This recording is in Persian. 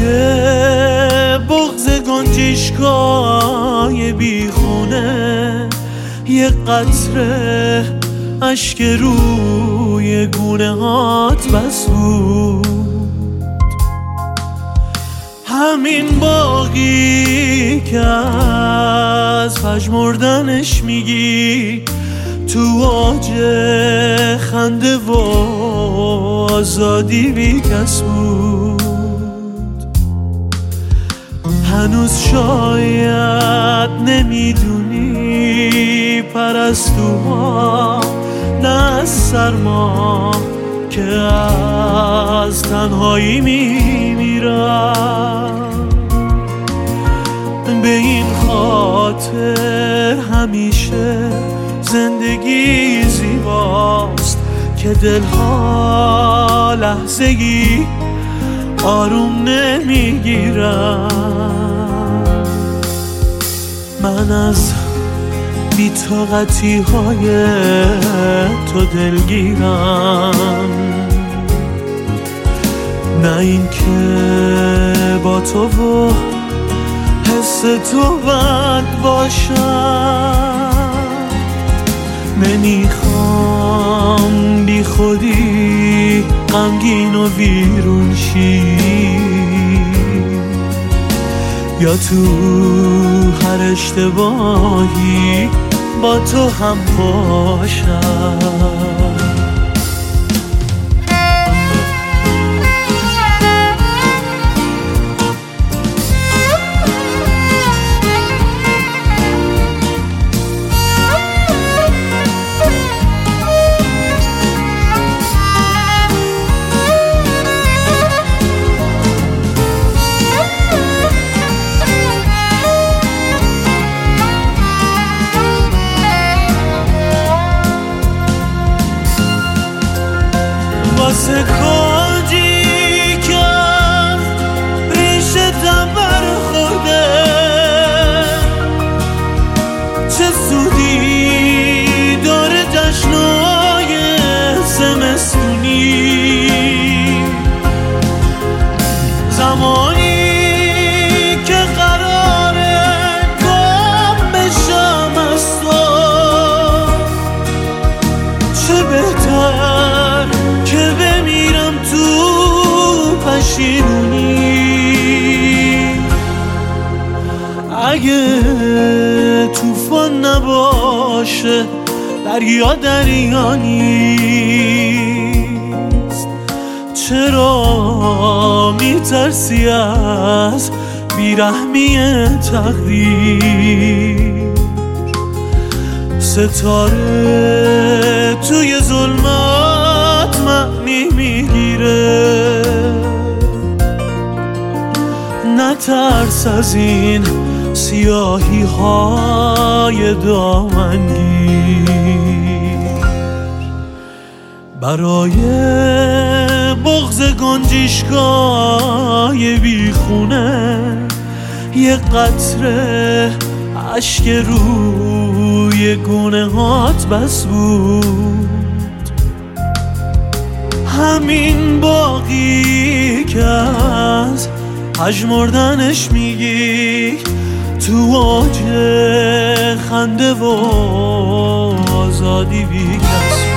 بغض گنجشگاه بیخونه یه قطره اشک روی گونه هات بس بود. همین باقی که از پژمردنش میگی تو اوج خنده و آزادی بی کس بود. هنوز شاید نمیدونی پرستوها نه از سرما که از تنهایی میمیرن. به این خاطر همیشه زندگی زیباست که دلها لحظه‌ای آروم نمیگیرن. من از بی‌طاقتی های تو دلگیرم، نه این که با تو و حس تو بد باشم. نمیخوام بی خودی غمگین و ویرون شی یا تو هر اشتباهی با تو هم باشم. واسه کاجی که ریشتم برخورده چه سودی داره جشنای زمستونی. زمانی که قراره گم بشم از تو چه بهتر که بمیرم تو پشیمونی. اگه طوفان نباشه دریا دریا نیست، چرا میترسی از بیرحمی تقدیر؟ ستاره توی ظلمات معنی میگیره، نترس از این سیاهی های دامنگیر. برای بغض گنجشگاه بیخونه یه قطره اشک روی گونه هات بس بود. همین باقی که از پژمردنش میگی تو اوج خنده و آزادی بی کس بود.